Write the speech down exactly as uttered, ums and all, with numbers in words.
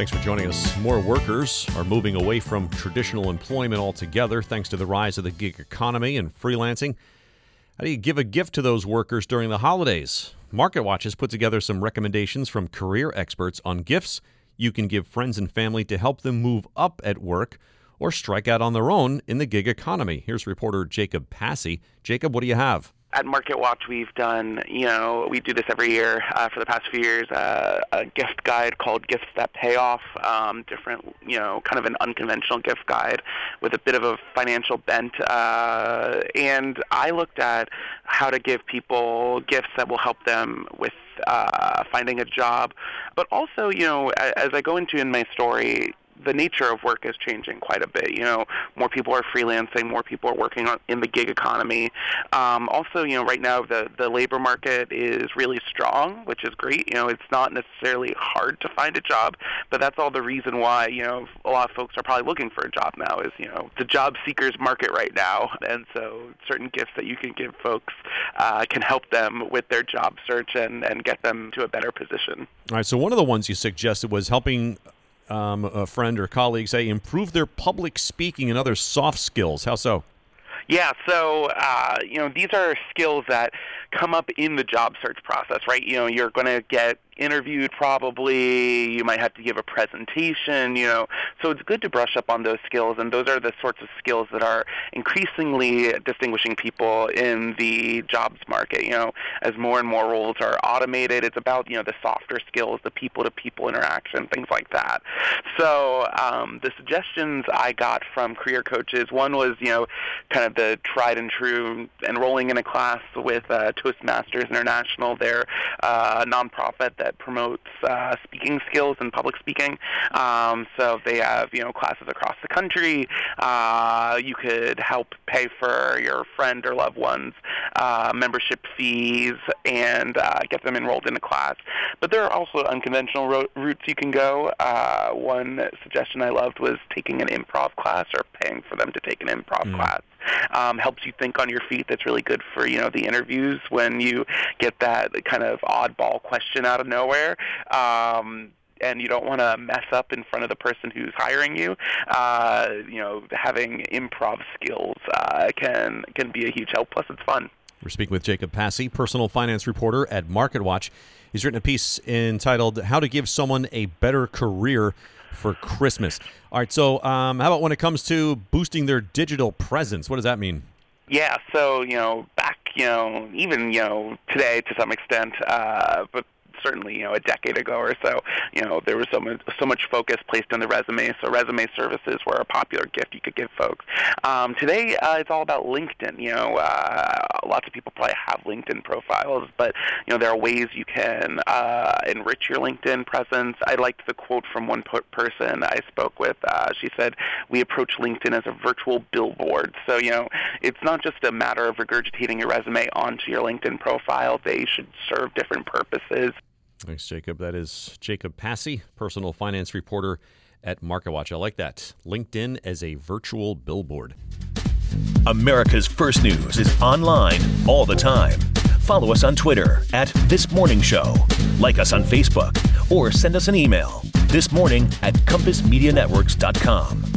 Thanks for joining us. More workers are moving away from traditional employment altogether thanks to the rise of the gig economy and freelancing. How do you give a gift to those workers during the holidays? MarketWatch has put together some recommendations from career experts on gifts you can give friends and family to help them move up at work or strike out on their own in the gig economy. Here's reporter Jacob Passy. Jacob, what do you have? At MarketWatch, we've done, you know, we do this every year uh, for the past few years, uh, a gift guide called Gifts That Pay Off, um, different, you know, kind of an unconventional gift guide with a bit of a financial bent. Uh, and I looked at how to give people gifts that will help them with uh, finding a job. But also, you know, as I go into in my story, the nature of work is changing quite a bit. You know, more people are freelancing, more people are working on, in the gig economy. Um, also, you know, right now the, the labor market is really strong, which is great. You know, it's not necessarily hard to find a job, but that's all the reason why, you know, a lot of folks are probably looking for a job now is, you know, the job seekers market right now. And so certain gifts that you can give folks uh, can help them with their job search and, and get them to a better position. All right, so one of the ones you suggested was helping Um, a friend or colleague say improve their public speaking and other soft skills. How so? Yeah, so, uh, you know, these are skills that come up in the job search process, right? You know, you're going to get interviewed probably, you might have to give a presentation, you know, so it's good to brush up on those skills, and those are the sorts of skills that are increasingly distinguishing people in the jobs market. You know, as more and more roles are automated, it's about, you know, the softer skills, the people-to-people interaction, things like that. So um, the suggestions I got from career coaches, one was, you know, kind of the tried and true enrolling in a class with uh, Toastmasters International. They're uh, a nonprofit that that promotes uh, speaking skills and public speaking. Um, so they have, you know, classes across the country. Uh, you could help pay for your friend or loved one's uh, membership fees and uh, get them enrolled in the class. But there are also unconventional ro- routes you can go. Uh, one suggestion I loved was taking an improv class or paying for them to take an improv mm. class. Um, helps you think on your feet. That's really good for, you know, the interviews when you get that kind of oddball question out of nowhere. Um, and you don't want to mess up in front of the person who's hiring you. Uh, you know, having improv skills uh, can can be a huge help. Plus, it's fun. We're speaking with Jacob Passy, personal finance reporter at MarketWatch. He's written a piece entitled "How to Give Someone a Better Career for Christmas." All right, so um, how about when it comes to boosting their digital presence? What does that mean? Yeah, so, you know, back, you know, even, you know, today to some extent, uh, but certainly, you know, a decade ago or so, you know, there was so much, so much focus placed on the resume. So resume services were a popular gift you could give folks. Um, today, uh, it's all about LinkedIn. You know, uh, lots of people probably have LinkedIn profiles, but, you know, there are ways you can uh, enrich your LinkedIn presence. I liked the quote from one per- person I spoke with. Uh, she said, "We approach LinkedIn as a virtual billboard." So, you know, it's not just a matter of regurgitating your resume onto your LinkedIn profile. They should serve different purposes. Thanks, Jacob. That is Jacob Passy, personal finance reporter at MarketWatch. I like that. LinkedIn as a virtual billboard. America's First News is online all the time. Follow us on Twitter at This Morning Show. Like us on Facebook or send us an email. This morning at compass media networks dot com.